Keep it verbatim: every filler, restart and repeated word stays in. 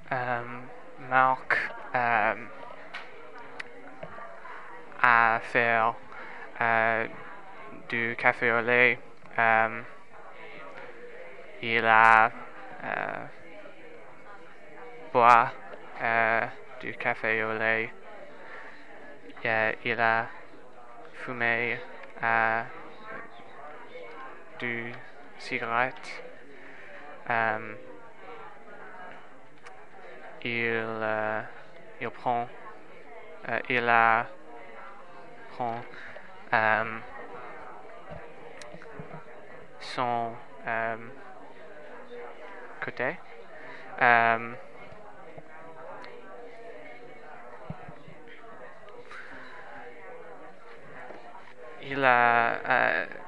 euh, Marc euh, à faire euh, du café au lait. Euh, il a euh, boit euh, du café au lait. Euh, il a fumé euh, du cigarette. Euh, il, euh, il prend, euh, il a prend euh, son euh, côté. Euh, il a, euh,